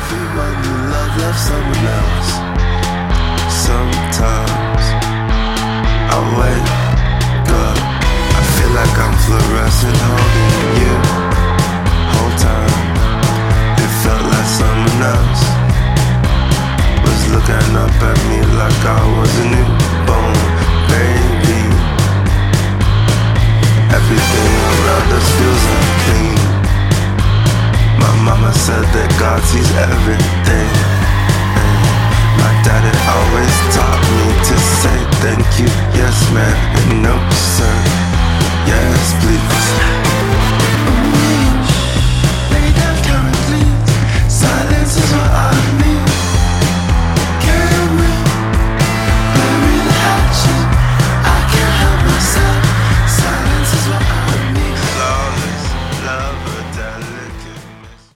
Everyone you love loves someone else. Sometimes I wake up, I feel like I'm fluorescent holding you. Whole time it felt like someone else was looking up at me like I was a newborn baby. Everything around us feels unclean. My mama said that God sees everything, and my daddy always taught me to say thank you, yes ma'am, and no sir, yes please.